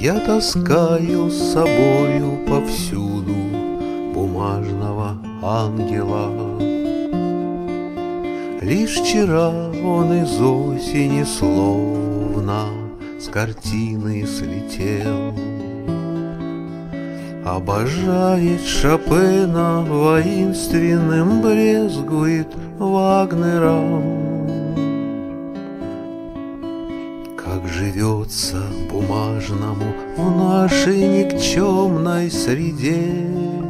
Я таскаю с собою повсюду бумажного ангела. Лишь вчера он из осени словно с картины слетел. Обожает Шопена, воинственным брезгует Вагнером. Как живется бумажному в нашей никчемной среде.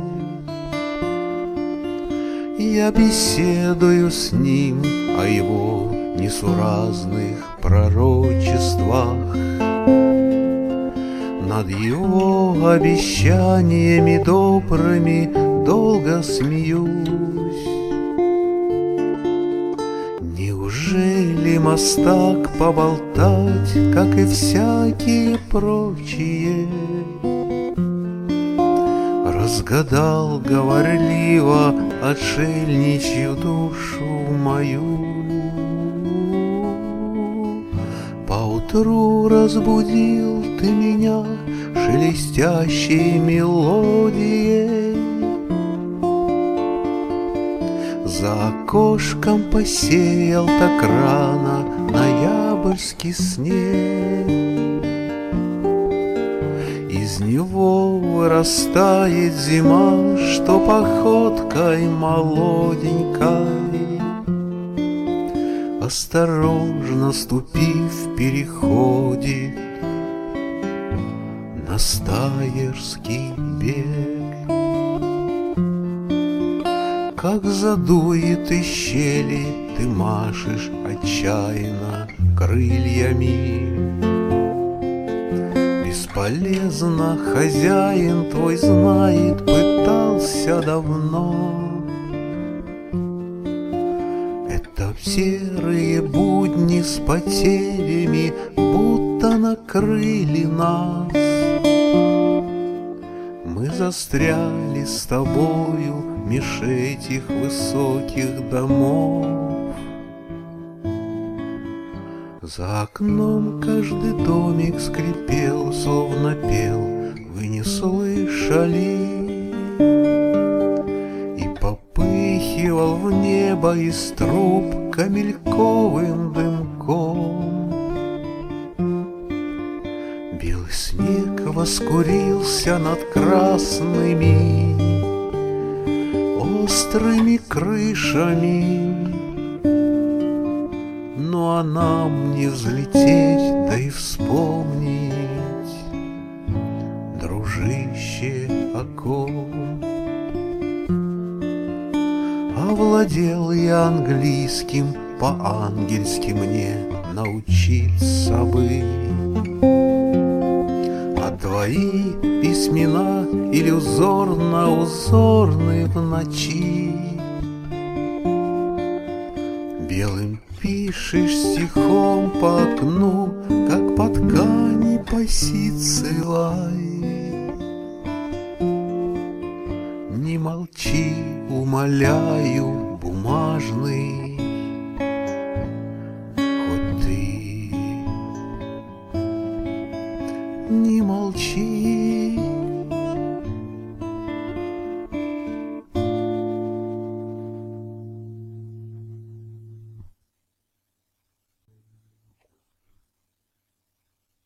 Я беседую с ним о его несуразных пророчествах. Над его обещаниями добрыми долго смеюсь. Неужели мастак поболтать, как и всякие прочие? Разгадал говорливо отшельничью душу мою. Поутру разбудил ты меня шелестящей мелодией. За окошком посеял так рано ноябрьский снег. Из него вырастает зима, что походкой молоденькой, осторожно ступив, переходит на стаерский бег. Как задует из щели, ты машешь отчаянно крыльями. Бесполезно, хозяин твой знает, пытался давно. Это серые будни с потерями будто накрыли нас. Мы застряли с тобою меж этих высоких домов. За окном каждый домик скрипел, словно пел, вы не слышали? И попыхивал в небо из труб камельковым дымком. Белый снег воскурился над красными острыми крышами. Ну а нам не взлететь, да и вспомнить, дружище, о ком. Овладел я английским, по-ангельски мне научиться бы. А твои письмена иллюзорно-узорны в ночи. Белым пишешь стихом по окну, как по ткани по ситце лай. Не молчи, умоляю, бумажный